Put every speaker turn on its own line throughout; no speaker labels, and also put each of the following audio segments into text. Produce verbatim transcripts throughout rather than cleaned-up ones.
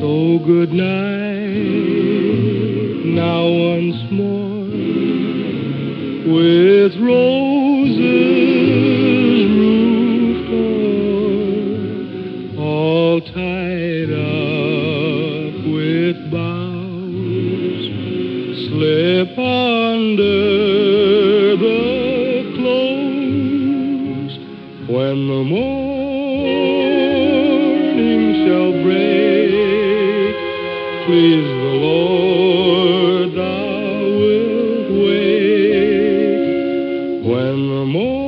So good night, now once more, with roses roofed o'er, all tied up with boughs, slip under the clothes when the morning shall break. Please the Lord, thou wilt wake when the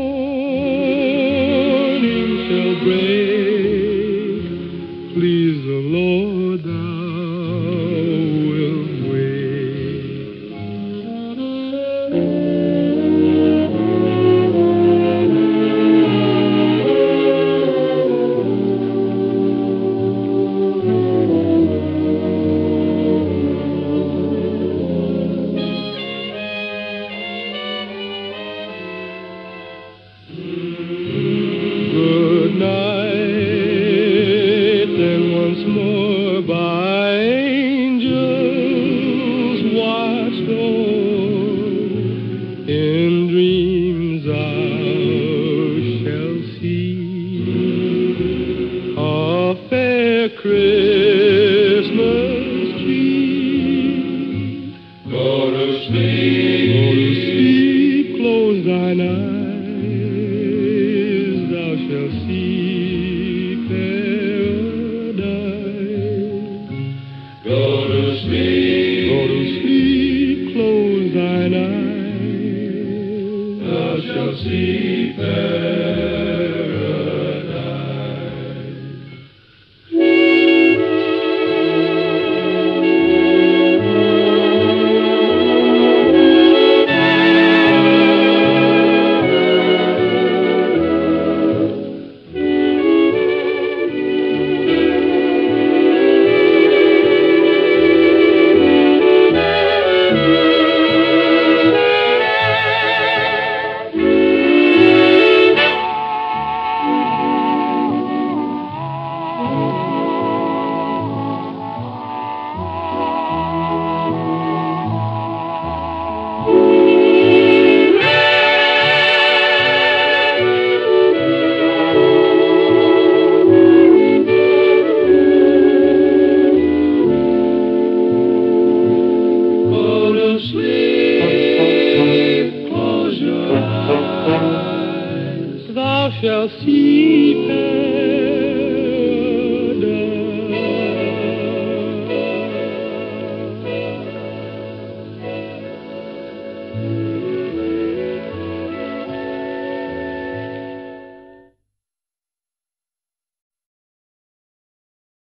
morning shall break. Please the Lord, thou wilt Good night, then once more by angels watched o'er, in dreams thou shalt see a fair Christmas tree. Go to sleep, go to sleep, close thine eyes, thou shalt see paradise. Go to sleep, go to sleep, close thine eyes, thou shalt see paradise. Sleep, close your eyes, thou shalt see paradise.